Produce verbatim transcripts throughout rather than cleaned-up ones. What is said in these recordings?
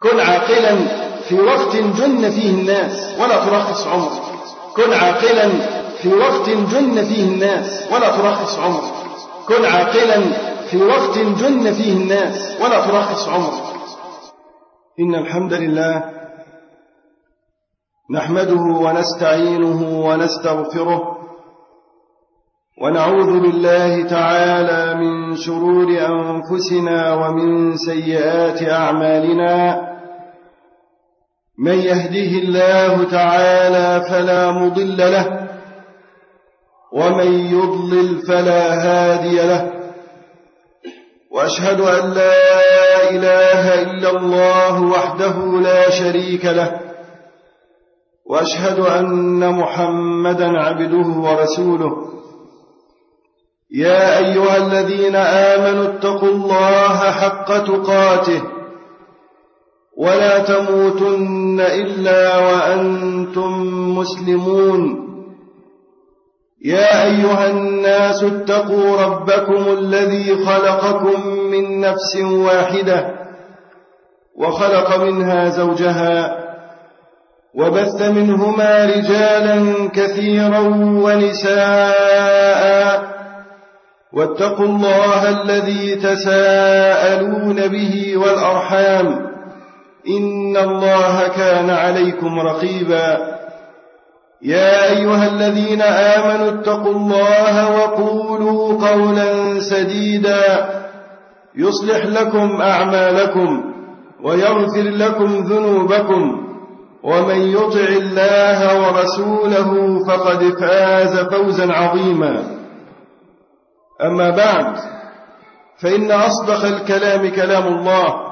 كن عاقلا في وقت جن فيه الناس ولا ترخص عمرك. كن عاقلا في وقت جن فيه الناس ولا ترخص عمرك. كن عاقلا في وقت جن فيه الناس ولا ترخص عمرك. إن الحمد لله نحمده ونستعينه ونستغفره ونعوذ بالله تعالى من شرور أنفسنا ومن سيئات أعمالنا. من يهده الله تعالى فلا مضل له ومن يضلل فلا هادي له. وأشهد أن لا إله إلا الله وحده لا شريك له. وأشهد أن محمدا عبده ورسوله. يا أيها الذين آمنوا اتقوا الله حق تقاته ولا تموتن إلا وأنتم مسلمون. يا أيها الناس اتقوا ربكم الذي خلقكم من نفس واحدة وخلق منها زوجها وبث منهما رجالا كثيرا ونساء واتقوا الله الذي تساءلون به والأرحام إن الله كان عليكم رقيبا. يا أيها الذين آمنوا اتقوا الله وقولوا قولا سديدا يصلح لكم أعمالكم ويغفر لكم ذنوبكم ومن يطع الله ورسوله فقد فاز فوزا عظيما. أما بعد، فإن أصدق الكلام كلام الله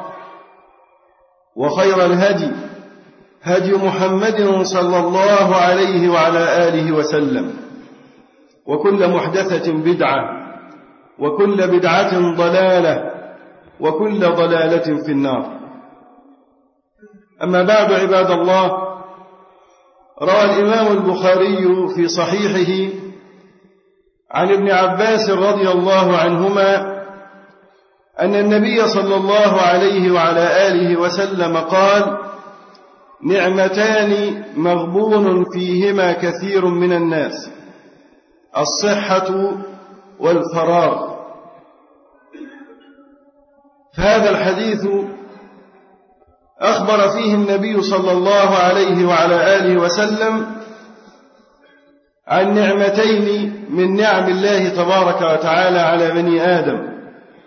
وخير الهدي هدي محمد صلى الله عليه وعلى آله وسلم. وكل محدثة بدعة وكل بدعة ضلالة وكل ضلالة في النار. أما بعد، عباد الله، روى الإمام البخاري في صحيحه عن ابن عباس رضي الله عنهما أن النبي صلى الله عليه وعلى آله وسلم قال: نعمتان مغبون فيهما كثير من الناس، الصحة والفراغ. فهذا الحديث أخبر فيه النبي صلى الله عليه وعلى آله وسلم عن نعمتين من نعم الله تبارك وتعالى على بني آدم،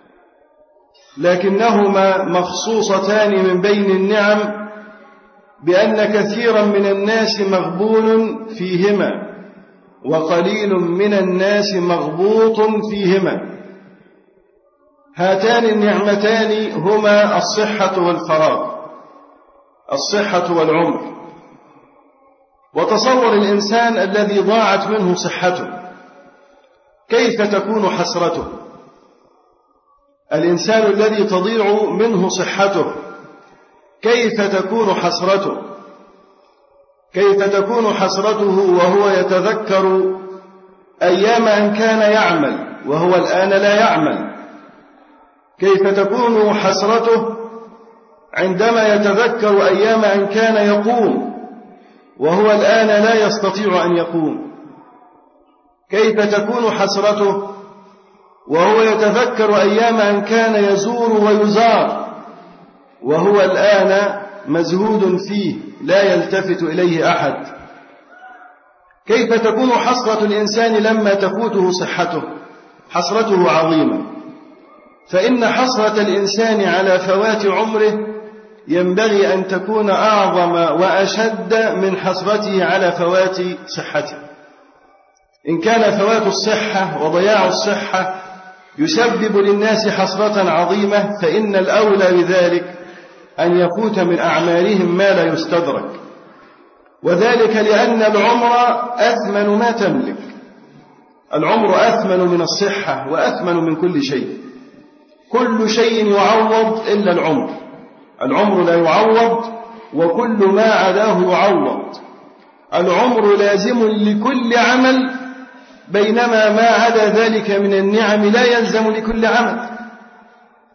لكنهما مخصوصتان من بين النعم بأن كثيرا من الناس مغبون فيهما وقليل من الناس مغبوط فيهما. هاتان النعمتان هما الصحة والفراغ، الصحة والعمر. وتصور الإنسان الذي ضاعت منه صحته كيف تكون حسرته. الإنسان الذي تضيع منه صحته كيف تكون حسرته. كيف تكون حسرته وهو يتذكر أيام أن كان يعمل وهو الآن لا يعمل. كيف تكون حسرته عندما يتذكر أيام أن كان يقوم وهو الآن لا يستطيع أن يقوم. كيف تكون حسرته وهو يتذكر أيام أن كان يزور ويزار وهو الآن مزهود فيه لا يلتفت إليه أحد. كيف تكون حسرة الإنسان لما تفوته صحته؟ حسرته عظيمة، فإن حسرة الإنسان على فوات عمره ينبغي أن تكون أعظم وأشد من حسرته على فوات صحته. إن كان فوات الصحة وضياع الصحة يسبب للناس حسرة عظيمة، فإن الأولى بذلك أن يفوت من أعمالهم ما لا يستدرك، وذلك لأن العمر أثمن ما تملك. العمر أثمن من الصحة وأثمن من كل شيء. كل شيء يعوض إلا العمر. العمر لا يعوض وكل ما عداه يعوض. العمر لازم لكل عمل، بينما ما عدا ذلك من النعم لا يلزم لكل عمل.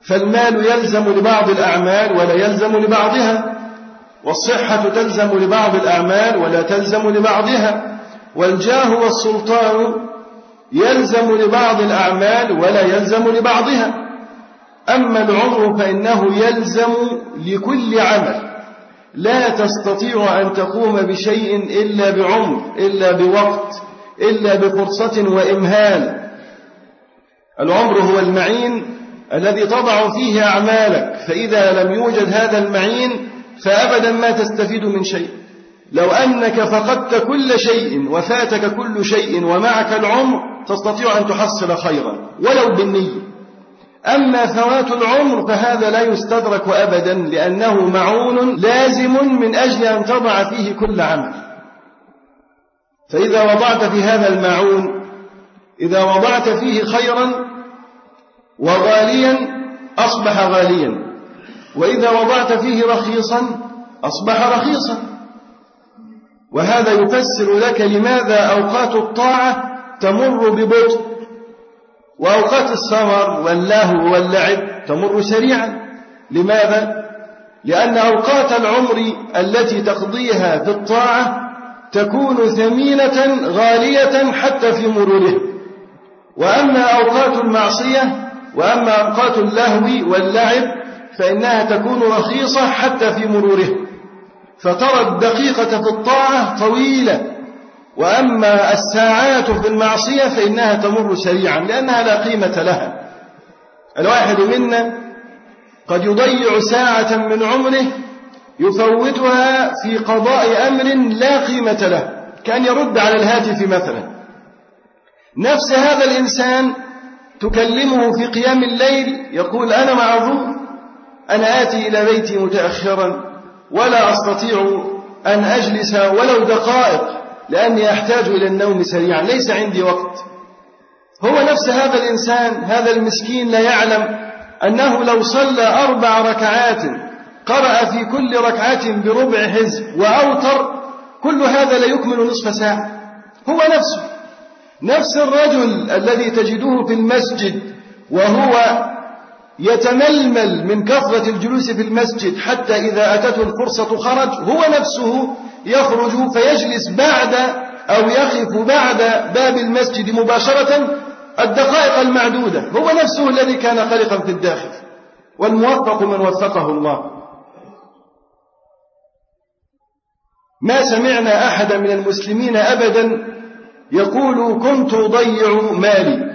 فالمال يلزم لبعض الأعمال ولا يلزم لبعضها، والصحة تلزم لبعض الأعمال ولا تلزم لبعضها، والجاه والسلطان يلزم لبعض الأعمال ولا يلزم لبعضها. أما العمر فإنه يلزم لكل عمل، لا تستطيع أن تقوم بشيء إلا بعمر، إلا بوقت، إلا بفرصة وإمهال. العمر هو المعين الذي تضع فيه أعمالك، فإذا لم يوجد هذا المعين فأبدا ما تستفيد من شيء. لو أنك فقدت كل شيء وفاتك كل شيء ومعك العمر تستطيع أن تحصل خيرا ولو بالنية. أما فوات العمر فهذا لا يستدرك أبدا، لأنه معون لازم من أجل أن تضع فيه كل عمل. فإذا وضعت في هذا المعون، إذا وضعت فيه خيرا وغاليا أصبح غاليا، وإذا وضعت فيه رخيصا أصبح رخيصا. وهذا يفسر لك لماذا أوقات الطاعة تمر ببطء، وأوقات السهر واللهو واللعب تمر سريعا. لماذا؟ لأن أوقات العمر التي تقضيها في الطاعة تكون ثمينة غالية حتى في مروره، وأما أوقات المعصية وأما أوقات اللهو واللعب فإنها تكون رخيصة حتى في مروره. فترى الدقيقة في الطاعة طويلة، وأما الساعات في المعصية فإنها تمر سريعا لأنها لا قيمة لها. الواحد منا قد يضيع ساعة من عمره يفوتها في قضاء أمر لا قيمة له، كأن يرد على الهاتف مثلا. نفس هذا الإنسان تكلمه في قيام الليل يقول أنا معذور، أنا آتي إلى بيتي متأخرا ولا أستطيع أن أجلس ولو دقائق لأني أحتاج إلى النوم سريعا، ليس عندي وقت. هو نفس هذا الإنسان، هذا المسكين لا يعلم أنه لو صلى أربع ركعات قرأ في كل ركعة بربع حزب وأوتر، كل هذا لا يكمل نصف ساعة. هو نفسه، نفس الرجل الذي تجده في المسجد وهو يتململ من كثرة الجلوس في المسجد حتى إذا أتته الفرصة خرج، هو نفسه يخرج فيجلس بعد أو يقف بعد باب المسجد مباشرة الدقائق المعدودة. هو نفسه الذي كان قلقا في الداخل، والموفق من وفقه الله. ما سمعنا أحدا من المسلمين أبدا يقول كنت أضيع مالي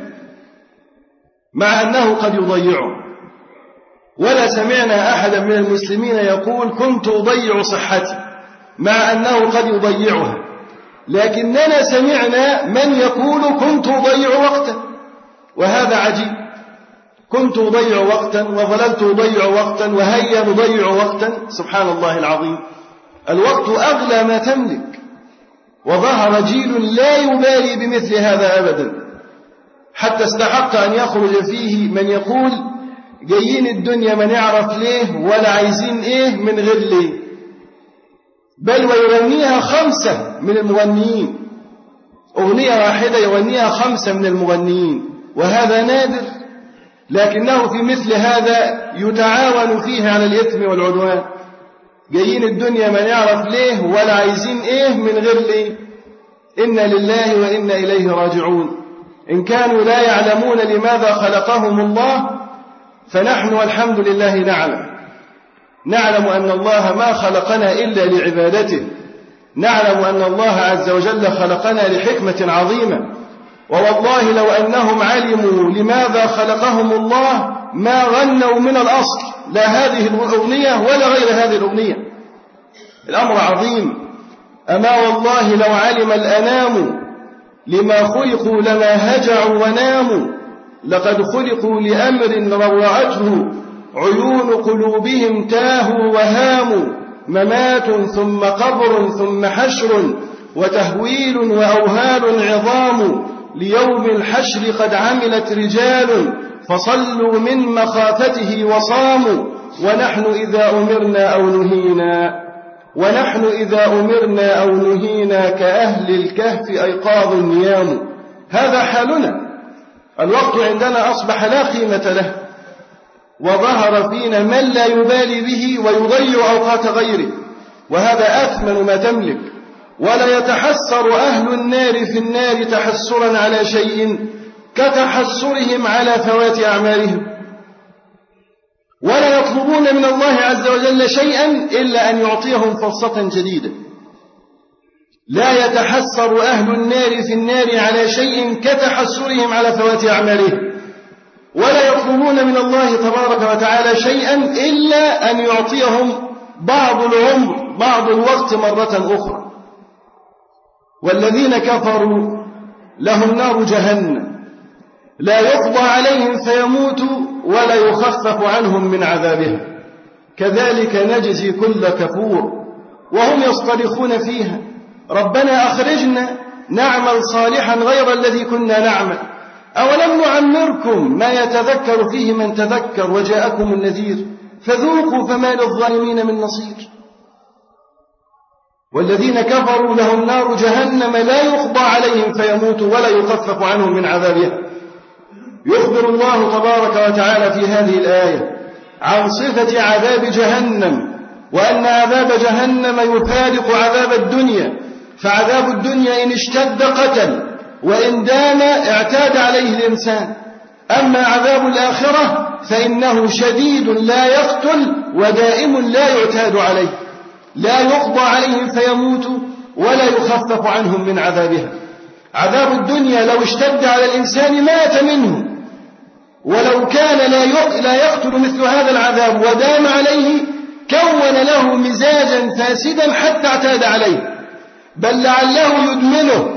مع أنه قد يضيعه، ولا سمعنا أحدا من المسلمين يقول كنت أضيع صحتي مع أنه قد يضيعها، لكننا سمعنا من يقول كنت أضيع وقتا، وهذا عجيب. كنت أضيع وقتا وظللت أضيع وقتا وهيا نضيع وقتا. سبحان الله العظيم، الوقت أغلى ما تملك، وظهر جيل لا يبالي بمثل هذا أبدا، حتى استحق أن يخرج فيه من يقول جايين الدنيا ما نعرف ليه ولا عايزين إيه من غير ليه، بل ويغنيها خمسة من المغنيين، أغنية واحدة يغنيها خمسة من المغنيين، وهذا نادر، لكنه في مثل هذا يتعاون فيه على الإثم والعدوان. جايين الدنيا ما نعرف ليه ولا عايزين إيه من غير ليه. إنا لله وإنا إليه راجعون. إن كانوا لا يعلمون لماذا خلقهم الله فنحن والحمد لله نعلم. نعلم أن الله ما خلقنا إلا لعبادته، نعلم أن الله عز وجل خلقنا لحكمة عظيمة، ووالله لو أنهم علموا لماذا خلقهم الله ما غنوا من الأصل، لا هذه الأغنية ولا غير هذه الأغنية. الأمر عظيم. أما والله لو علم الأنام لما خلقوا لما هجعوا وناموا، لقد خلقوا لأمر روعته عيون قلوبهم تاهوا وهاموا، ممات ثم قبر ثم حشر وتهويل وأوهال عظام، ليوم الحشر قد عملت رجال فصلوا من مخافته وصاموا، ونحن إذا أمرنا أو نهينا ونحن إذا أمرنا أو نهينا كأهل الكهف أيقاظ نيام. هذا حالنا. الوقت عندنا أصبح لا قيمة له، وظهر فينا من لا يبالي به ويضيع أوقات غيره، وهذا أثمن ما تملك. ولا يتحسر أهل النار في النار تحسرا على شيء كتحسرهم على فوات أعمالهم، ولا يطلبون من الله عز وجل شيئا إلا أن يعطيهم فرصة جديدة. لا يتحسر أهل النار في النار على شيء كتحسرهم على فوات أعمالهم، ولا يطلبون من الله تبارك وتعالى شيئا إلا أن يعطيهم بعض العمر بعض الوقت مرة أخرى. والذين كفروا لهم نار جهنم لا يقضى عليهم فيموتوا ولا يخفف عنهم من عذابها، كذلك نجزي كل كفور. وهم يصطرخون فيها ربنا أخرجنا نعمل صالحا غير الذي كنا نعمل أولم نعمركم ما يتذكر فيه من تذكر وجاءكم النذير فذوقوا فما للظالمين من نصير. والذين كفروا لهم نار جهنم لا يقضى عليهم فيموتوا ولا يخفف عنهم من عذابها. يخبر الله تبارك وتعالى في هذه الآية عن صفة عذاب جهنم، وأن عذاب جهنم يفارق عذاب الدنيا، فعذاب الدنيا إن اشتد قتل وإن دام اعتاد عليه الإنسان، أما عذاب الآخرة فإنه شديد لا يقتل ودائم لا يعتاد عليه، لا يقضى عليهم فيموتوا ولا يخفف عنهم من عذابها. عذاب الدنيا لو اشتد على الإنسان مات منه، ولو كان لا يقتل مثل هذا العذاب ودام عليه كون له مزاجا فاسدا حتى اعتاد عليه، بل لعله يدمنه.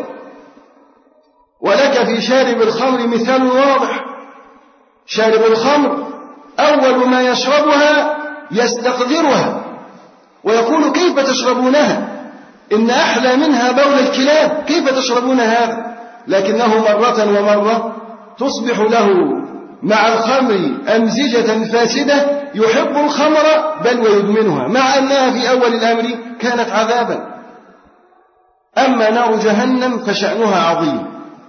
ولك في شارب الخمر مثال واضح. شارب الخمر أول ما يشربها يستقذرها ويقول كيف تشربونها؟ إن أحلى منها بول الكلاب، كيف تشربون هذا؟ لكنه مرة ومرة تصبح له مع الخمر أمزجة فاسدة يحب الخمر بل ويدمنها، مع أنها في أول الأمر كانت عذابا. أما نار جهنم فشأنها عظيم،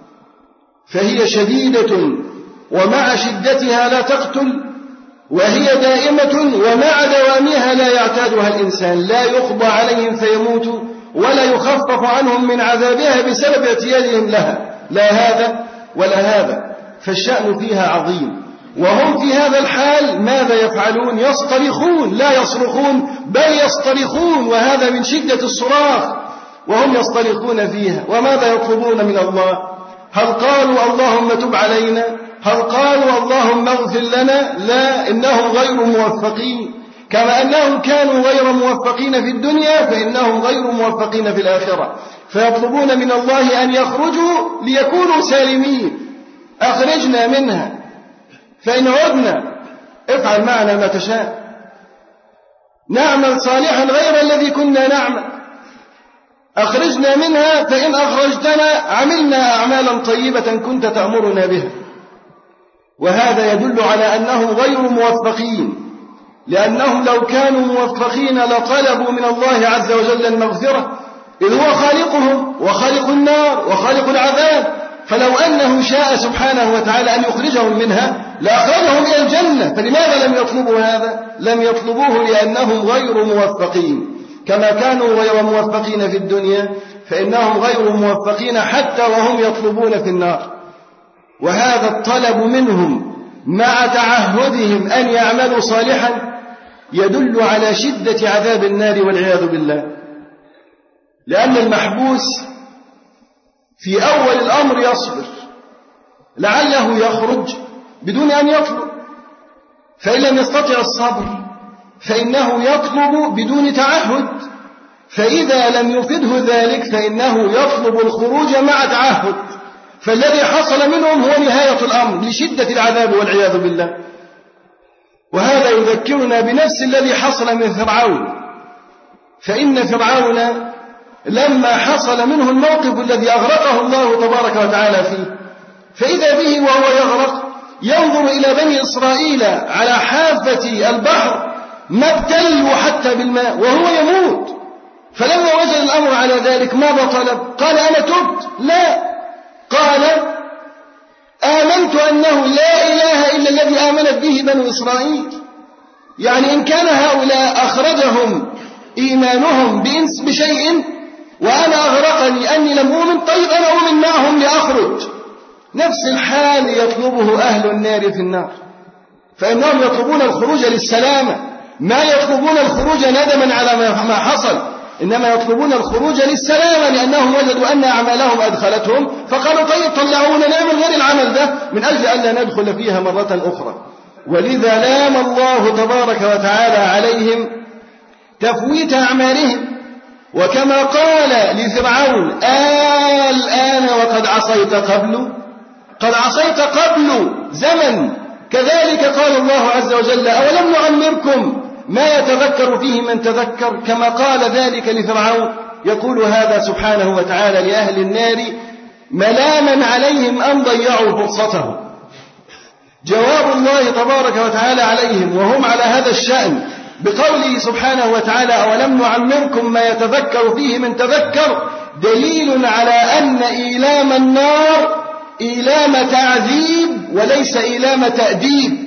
فهي شديدة ومع شدتها لا تقتل، وهي دائمة ومع دوامها لا يعتادها الإنسان، لا يقضى عليهم فيموتوا ولا يخفف عنهم من عذابها بسبب اعتيادهم لها، لا هذا ولا هذا، فالشأن فيها عظيم. وهم في هذا الحال ماذا يفعلون؟ يصطرخون، لا يصرخون بل يصطرخون، وهذا من شدة الصراخ، وهم يصطرخون فيها. وماذا يطلبون من الله؟ هل قالوا اللهم تب علينا؟ هل قالوا اللهم اغفر لنا؟ لا، إنهم غير موفقين. كما أنهم كانوا غير موفقين في الدنيا فإنهم غير موفقين في الآخرة، فيطلبون من الله أن يخرجوا ليكونوا سالمين. أخرجنا منها، فإن عدنا افعل معنا ما تشاء، نعمل صالحا غير الذي كنا نعمل. أخرجنا منها، فإن أخرجتنا عملنا أعمالا طيبة كنت تأمرنا بها. وهذا يدل على أنهم غير موفقين، لأنهم لو كانوا موفقين لطلبوا من الله عز وجل المغفرة، إذ هو خالقهم وخالق النار وخالق العذاب. فلو أنه شاء سبحانه وتعالى أن يخرجهم منها لأخرجهم إلى الجنة، فلماذا لم يطلبوا هذا؟ لم يطلبوه لأنهم غير موفقين. كما كانوا غير موفقين في الدنيا فإنهم غير موفقين حتى وهم يطلبون في النار. وهذا الطلب منهم مع تعهدهم أن يعملوا صالحا يدل على شدة عذاب النار والعياذ بالله، لأن المحبوس في أول الأمر يصبر لعله يخرج بدون أن يطلب، فإن لم يستطع الصبر فإنه يطلب بدون تعهد، فإذا لم يفده ذلك فإنه يطلب الخروج مع تعهد. فالذي حصل منهم هو نهاية الأمر لشدة العذاب والعياذ بالله. وهذا يذكرنا بنفس الذي حصل من فرعون، فإن فرعون لما حصل منه الموقف الذي أغرقه الله تبارك وتعالى فيه، فإذا به وهو يغرق ينظر إلى بني إسرائيل على حافة البحر ما ابتلوا حتى بالماء وهو يموت. فلما وجد الأمر على ذلك ماذا طلب؟ قال أنا تبت؟ لا، قال آمنت أنه لا إله إلا الذي آمنت به بنو إسرائيل. يعني إن كان هؤلاء أخرجهم إيمانهم بإنس بشيء وأنا أغرقني أني لم أؤمن، طيب أنا أؤمن معهم لأخرج. نفس الحال يطلبه أهل النار في النار، فإنهم يطلبون الخروج للسلامة، ما يطلبون الخروج ندما على ما حصل، إنما يطلبون الخروج للسلامة، لأنهم وجدوا أن أعمالهم أدخلتهم فقالوا طيب طلعونا نعمل غير العمل ده من أجل ألا ندخل فيها مرة أخرى. ولذا لام الله تبارك وتعالى عليهم تفويت أعمالهم، وكما قال لفرعون آه الآن وقد عصيت قبل، قد عصيت قبل زمن، كذلك قال الله عز وجل أولم نعمركم ما يتذكر فيه من تذكر، كما قال ذلك لفرعون. يقول هذا سبحانه وتعالى لأهل النار ملاما عليهم أن ضيعوا فرصتهم. جواب الله تبارك وتعالى عليهم وهم على هذا الشأن بقوله سبحانه وتعالى أولم نعمركم ما يتذكر فيه من تذكر، دليل على أن إيلام النار إيلام تعذيب وليس إيلام تأديب.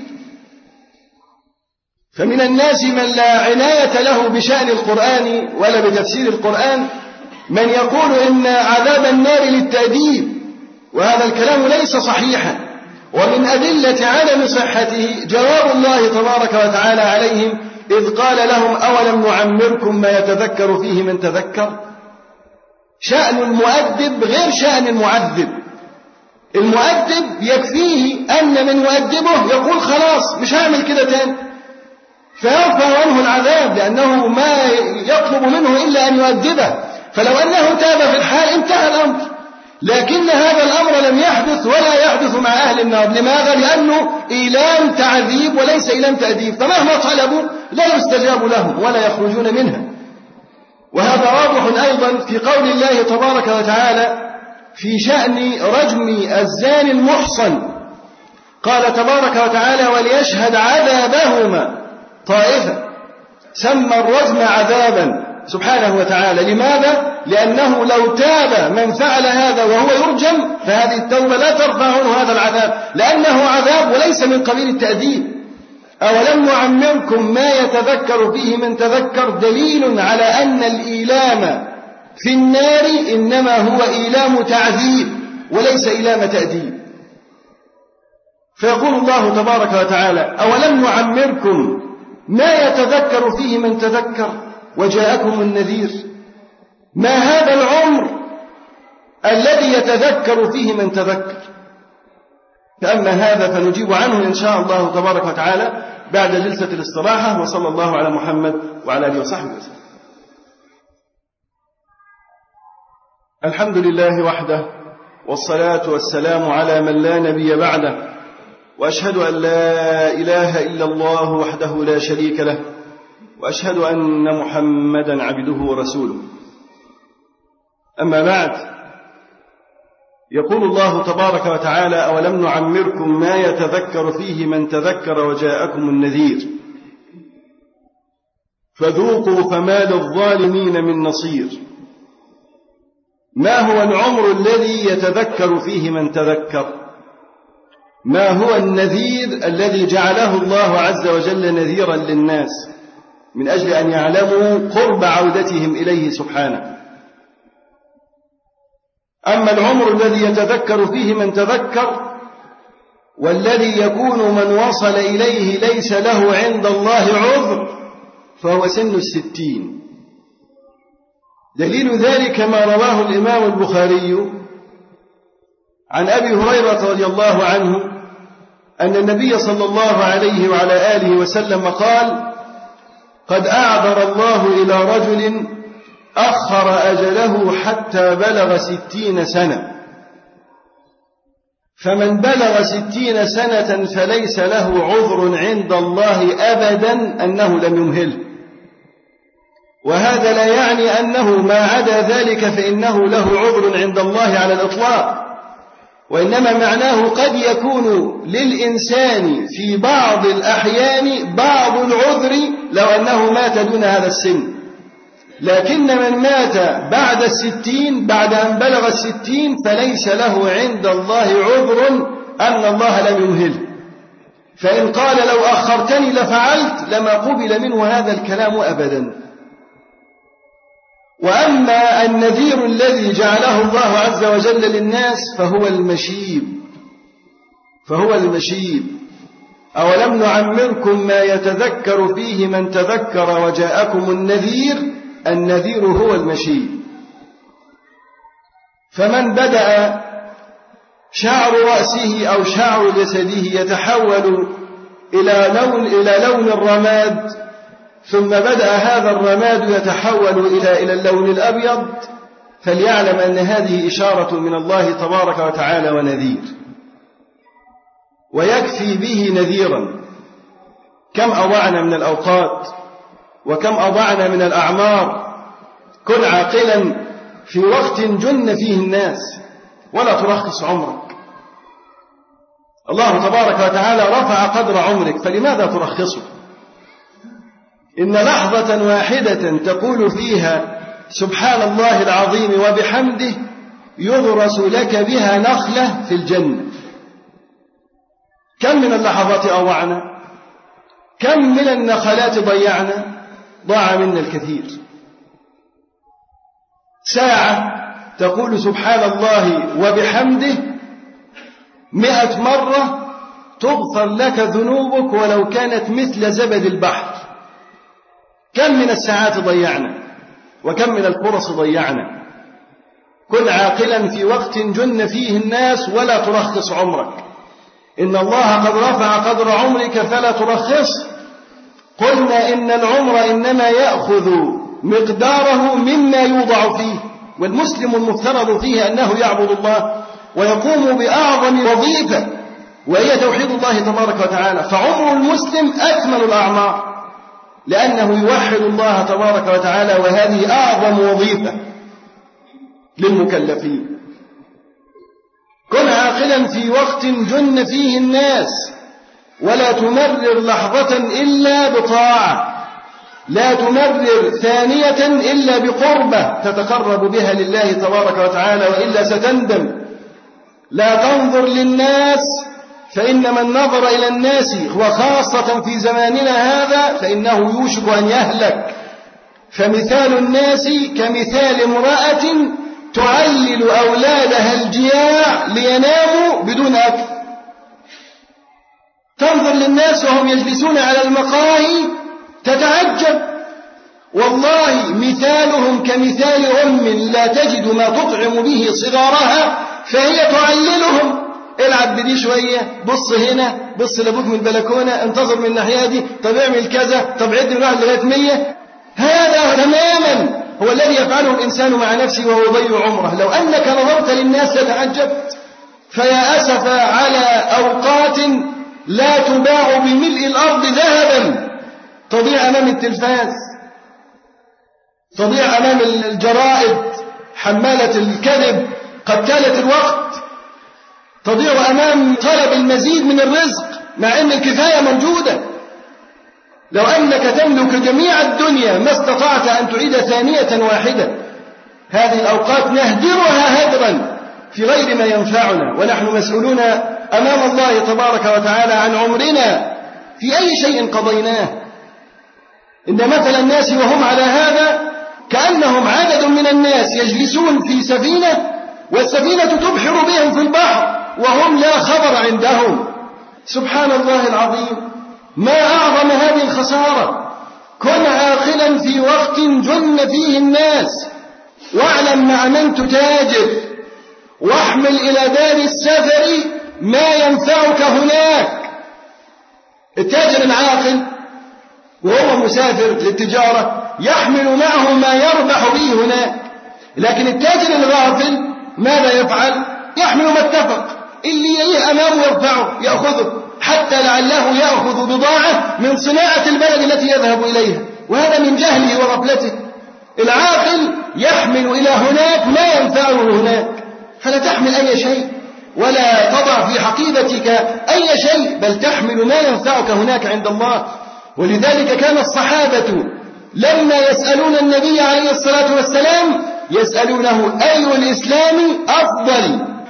فمن الناس من لا عناية له بشأن القرآن ولا بتفسير القرآن من يقول إن عذاب النار للتأديب، وهذا الكلام ليس صحيحا. ومن أدلة عدم صحته جواب الله تبارك وتعالى عليهم إذ قال لهم أولم نعمركم ما يتذكر فيه من تذكر. شأن المؤدب غير شأن المعذب. المؤدب يكفيه أن من يؤدبه يقول خلاص مش هعمل كده تاني، فيرفع عنه العذاب، لأنه ما يطلب منه إلا أن يؤدبه، فلو أنه تاب في الحال انتهى الأمر. لكن هذا الأمر لم يحدث ولا يحدث مع أهل النار. لماذا؟ لأنه إيلام تعذيب وليس إيلام تأديب، فمهما طلبوا لا يستجاب لهم ولا يخرجون منها. وهذا واضح أيضا في قول الله تبارك وتعالى في شأن رجم الزاني المحصن، قال تبارك وتعالى وليشهد عذابهما طائفة، سمى الرجم عذابا سبحانه وتعالى. لماذا؟ لأنه لو تاب من فعل هذا وهو يرجم فهذه التوبة لا ترفع عنه هذا العذاب، لأنه عذاب وليس من قبيل التأديب. أولم نعمركم ما يتذكر فيه من تذكر، دليل على أن الإيلام في النار إنما هو إيلام تعذيب وليس إيلام تأديب. فيقول الله تبارك وتعالى أولم نعمركم ما يتذكر فيه من تذكر وجاءكم النذير. ما هذا العمر الذي يتذكر فيه من تذكر؟ فأما هذا فنجيب عنه إن شاء الله تبارك وتعالى بعد جلسة الاستراحة. وصلى الله على محمد وعلى آله وصحبه وسلم. الحمد لله وحده، والصلاة والسلام على من لا نبي بعده، وأشهد أن لا إله إلا الله وحده لا شريك له، وأشهد أن محمدا عبده ورسوله. أما بعد، يقول الله تبارك وتعالى أولم نعمركم ما يتذكر فيه من تذكر وجاءكم النذير فذوقوا فما للظالمين من نصير. ما هو العمر الذي يتذكر فيه من تذكر؟ ما هو النذير الذي جعله الله عز وجل نذيرا للناس من أجل أن يعلموا قرب عودتهم إليه سبحانه؟ أما العمر الذي يتذكر فيه من تذكر والذي يكون من وصل إليه ليس له عند الله عذر فهو سن الستين. دليل ذلك ما رواه الإمام البخاري عن أبي هريرة رضي الله عنه أن النبي صلى الله عليه وعلى آله وسلم قال قد أعذر الله إلى رجل أخر أجله حتى بلغ ستين سنة، فمن بلغ ستين سنة فليس له عذر عند الله أبدا أنه لم يمهله. وهذا لا يعني أنه ما عدا ذلك فإنه له عذر عند الله على الإطلاق، وإنما معناه قد يكون للإنسان في بعض الأحيان بعض العذر لو أنه مات دون هذا السن، لكن من مات بعد الستين بعد أن بلغ الستين فليس له عند الله عذر أن الله لم يمهله، فإن قال لو أخرتني لفعلت لما قبل منه هذا الكلام أبدا. وأما النذير الذي جعله الله عز وجل للناس فهو المشيب، فهو المشيب. أولم نعمركم ما يتذكر فيه من تذكر وجاءكم النذير، النذير هو المشيب. فمن بدأ شعر رأسه أو شعر جسده يتحول إلى لون إلى لون الرماد، ثم بدأ هذا الرماد يتحول إلى إلى اللون الأبيض، فليعلم أن هذه إشارة من الله تبارك وتعالى ونذير، ويكفي به نذيرا. كم أضعنا من الأوقات وكم أضعنا من الأعمار. كن عاقلا في وقت جن فيه الناس ولا ترخص عمرك. الله تبارك وتعالى رفع قدر عمرك، فلماذا ترخصه؟ إن لحظة واحدة تقول فيها سبحان الله العظيم وبحمده يغرس لك بها نخلة في الجنة. كم من اللحظات أضعنا؟ كم من النخلات ضيعنا؟ ضاع منا الكثير. ساعة تقول سبحان الله وبحمده مئة مرة تغفر لك ذنوبك ولو كانت مثل زبد البحر. كم من الساعات ضيعنا وكم من الفرص ضيعنا. كن عاقلا في وقت جن فيه الناس ولا ترخص عمرك. إن الله قد رفع قدر عمرك فلا ترخص. قلنا إن العمر إنما يأخذ مقداره مما يوضع فيه، والمسلم المفترض فيه أنه يعبد الله ويقوم بأعظم وظيفة وهي توحيد الله تبارك وتعالى. فعمر المسلم أكمل الأعمار لأنه يوحد الله تبارك وتعالى، وهذه أعظم وظيفة للمكلفين. كن عاقلا في وقت جن فيه الناس ولا تمرر لحظة إلا بطاعة، لا تمرر ثانية إلا بقربة تتقرب بها لله تبارك وتعالى، وإلا ستندم. لا تنظر للناس، فإن من نظر إلى الناس وخاصة في زماننا هذا فإنه يوشك أن يهلك. فمثال الناس كمثال امرأة تعلل أولادها الجياع ليناموا بدون أكل. تنظر للناس وهم يجلسون على المقاهي تتعجب، والله مثالهم كمثال أم لا تجد ما تطعم به صغارها فهي تعللهم. العب بدي شوية، بص هنا، بص لابوك من البلكونة، انتظر من الناحية دي، طب اعمل كذا، طب عد من واحد لغاية مية. هذا تماما هو الذي يفعله الإنسان مع نفسه وهو يضيع عمره. لو أنك نظرت للناس لتعجبت. فيا أسف على أوقات لا تباع بملء الأرض ذهبا، تضيع أمام التلفاز، تضيع أمام الجرائد حمالة الكذب قتالة الوقت، تضيع أمام طلب المزيد من الرزق مع أن الكفاية موجودة. لو أنك تملك جميع الدنيا ما استطعت أن تعيد ثانية واحدة. هذه الأوقات نهدرها هدرا في غير ما ينفعنا، ونحن مسؤولون أمام الله تبارك وتعالى عن عمرنا في أي شيء قضيناه. إن مثل الناس وهم على هذا كأنهم عدد من الناس يجلسون في سفينة والسفينة تبحر بهم في البحر وهم لا خبر عندهم. سبحان الله العظيم، ما أعظم هذه الخسارة. كن عاقلا في وقت جن فيه الناس، واعلم مع من تتاجر، واحمل إلى دار السفر ما ينفعك هناك. التاجر العاقل وهو مسافر للتجارة يحمل معه ما يربح به هناك، لكن التاجر الغافل ماذا يفعل؟ يحمل ما اتفق، اللي يليه أمامه يرفعه يأخذه، حتى لعله يأخذ بضاعة من صناعة البلد التي يذهب إليها، وهذا من جهله وغفلته. العاقل يحمل إلى هناك ما ينفعه هناك، فلا تحمل أي شيء ولا تضع في حقيبتك أي شيء، بل تحمل ما ينفعك هناك عند الله. ولذلك كان الصحابة لما يسألون النبي عليه الصلاة والسلام يسألونه أي الإسلام أفضل،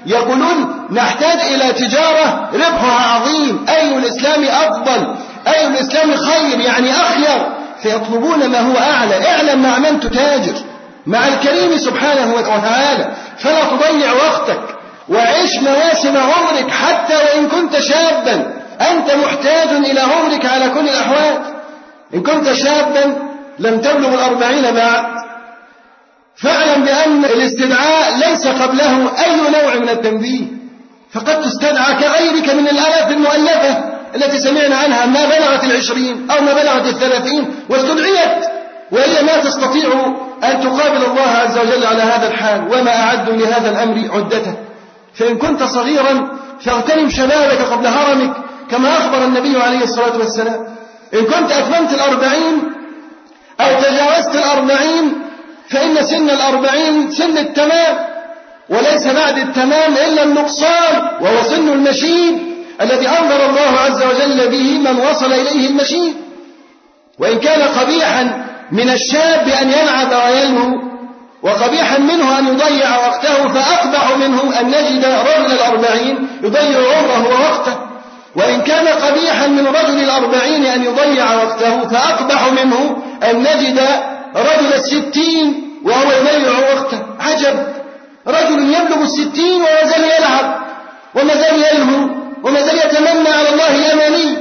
يقولون نحتاج إلى تجارة ربحها عظيم، أي الإسلام أفضل، أي الإسلام خير يعني أخير، فيطلبون ما هو أعلى. اعلم مع من تتاجر، مع الكريم سبحانه وتعالى، فلا تضيع وقتك وعيش مواسم عمرك. حتى وإن كنت شابا أنت محتاج إلى عمرك على كل الأحوال. إن كنت شابا لم تبلغ الأربعين بعد، فاعلم بأن الاستدعاء ليس قبله أي نوع من التنبيه، فقد تستدعى كغيرك من الآلاف المؤلفة التي سمعنا عنها ما بلغت العشرين أو ما بلغت الثلاثين واستدعيت وهي ما تستطيع أن تقابل الله عز وجل على هذا الحال، وما أعدوا لهذا الأمر عدته. فإن كنت صغيرا فاغتنم شبابك قبل هرمك كما أخبر النبي عليه الصلاة والسلام. إن كنت أتممت الأربعين أو تجاوزت الأربعين فإن سن الأربعين سن التمام، وليس بعد التمام إلا النقصان، وهو سن المشيب الذي أنظر الله عز وجل به من وصل إليه المشيب. وإن كان قبيحا من الشاب أن يلعب ويلهو، وقبيحا منه أن يضيع وقته، فأقبح منه أن نجد رجل الأربعين يضيع عمره ووقته. وإن كان قبيحا من رجل الأربعين أن يضيع وقته، فأقبح منه أن نجد رجل الستين وهو يضيع وقته. عجب، رجل يبلغ الستين وما زال يلعب وما زال يلهو وما زال يتمنى على الله أماني.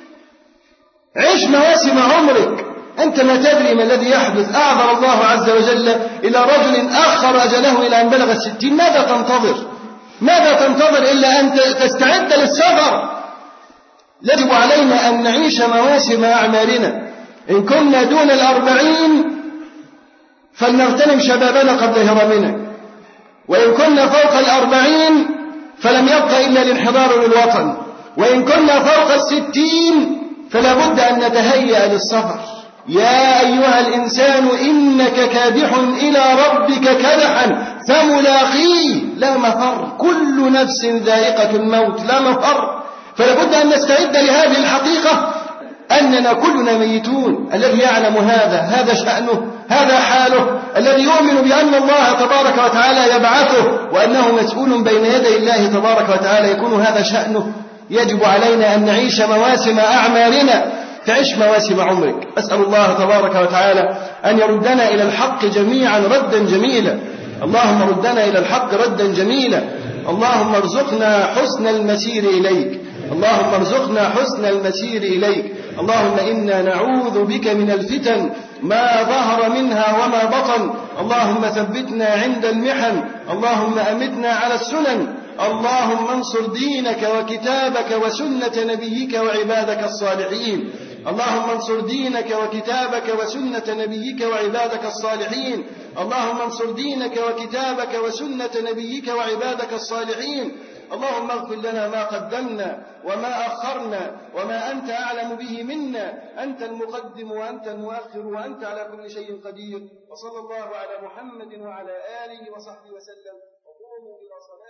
عش مواسم عمرك، أنت ما تدري ما الذي يحدث. أعذر الله عز وجل إلى رجل أخر أجله إلى أن بلغ الستين، ماذا تنتظر؟ ماذا تنتظر إلا أن تستعد للسفر؟ يجب علينا أن نعيش مواسم أعمارنا. إن كنا دون الأربعين فلنغتنم شبابنا قبل هرمنا، وإن كنا فوق الأربعين فلم يبق إلا الانحدار للوطن، وإن كنا فوق الستين فلا بد أن نتهيأ للسفر. يا أيها الإنسان إنك كادح إلى ربك كدحا فملاقيه لا مفر، كل نفس ذائقة الموت لا مفر. فلا بد أن نستعد لهذه الحقيقة أننا كلنا ميتون. الذي يعلم هذا هذا شأنه، هذا حاله، الذي يؤمن بأن الله تبارك وتعالى يبعثه وأنه مسؤول بين يدي الله تبارك وتعالى يكون هذا شأنه. يجب علينا أن نعيش مواسم أعمارنا، تعيش مواسم عمرك. أسأل الله تبارك وتعالى أن يردنا إلى الحق جميعا ردا جميلا. اللهم ردنا إلى الحق ردا جميلا. اللهم ارزقنا حسن المسير إليك، اللهم ارزقنا حسن المسير إليك. اللهم إنا نعوذ بك من الفتن ما ظهر منها وما بطن. اللهم ثبتنا عند المحن، اللهم أمتنا على السنن. اللهم انصر دينك وكتابك وسنة نبيك وعبادك الصالحين. اللهم انصر دينك وكتابك وسنة نبيك وعبادك الصالحين. اللهم انصر دينك وكتابك وسنة نبيك وعبادك الصالحين. اللهم اغفر لنا ما قدمنا وما أخرنا وما أنت أعلم به منا. أنت المقدم وأنت المؤخر وأنت على كل شيء قدير. وصلى الله على محمد وعلى آله وصحبه وسلم. وقوموا إلى صلاة